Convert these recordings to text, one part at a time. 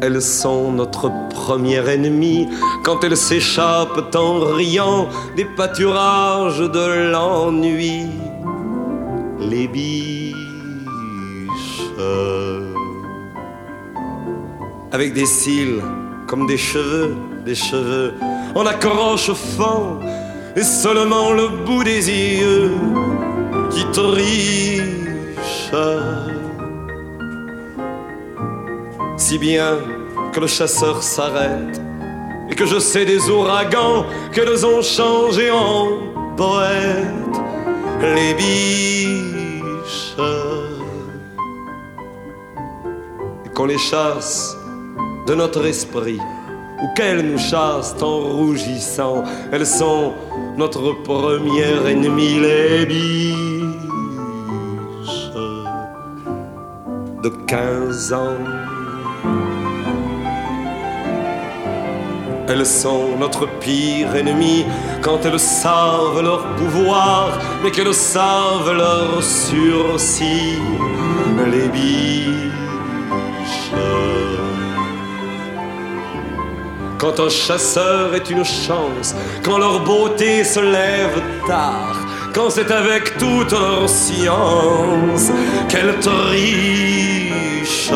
elles sont notre premier ennemi quand elles s'échappent en riant des pâturages de l'ennui. Les biches avec des cils comme des cheveux, on accroche fort et seulement le bout des yeux qui triche. Si bien que le chasseur s'arrête et que je sais des ouragans qu'elles ont changé en poètes. Les biches, et qu'on les chasse de notre esprit ou qu'elles nous chassent en rougissant, elles sont notre premier ennemi. Les biches de 15 ans, elles sont notre pire ennemi quand elles savent leur pouvoir, mais qu'elles savent leur sursis. Les biches, quand un chasseur est une chance, quand leur beauté se lève tard, quand c'est avec toute leur science qu'elles trichent,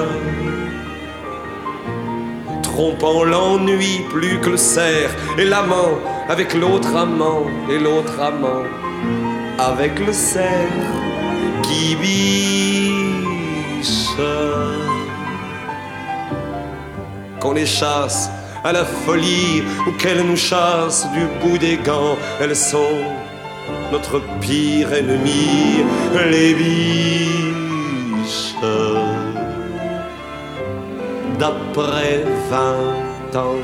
trompant l'ennui plus que le cerf, et l'amant avec l'autre amant, et l'autre amant avec le cerf qui biche. Qu'on les chasse à la folie ou qu'elles nous chassent du bout des gants, elles sont notre pire ennemi. Les biches d'après 20 ans,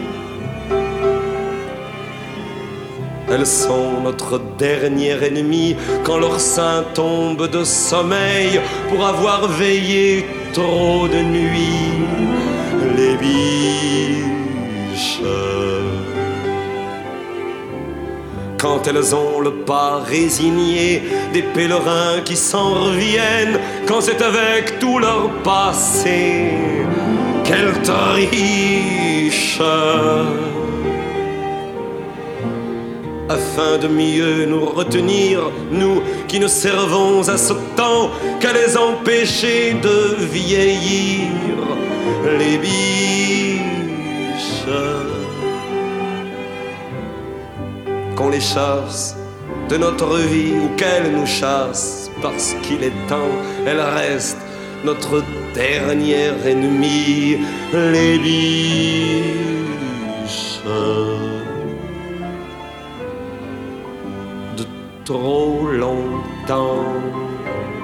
elles sont notre dernier ennemi quand leur sein tombe de sommeil pour avoir veillé trop de nuits. Les biches, quand elles ont le pas résigné des pèlerins qui s'en reviennent, quand c'est avec tout leur passé qu'elles trichent, afin de mieux nous retenir, nous qui ne servons à ce temps qu'à les empêcher de vieillir. Les biches, qu'on les chasse de notre vie ou qu'elles nous chassent parce qu'il est temps, elles restent notre dernier ennemi. Les biches de trop longtemps.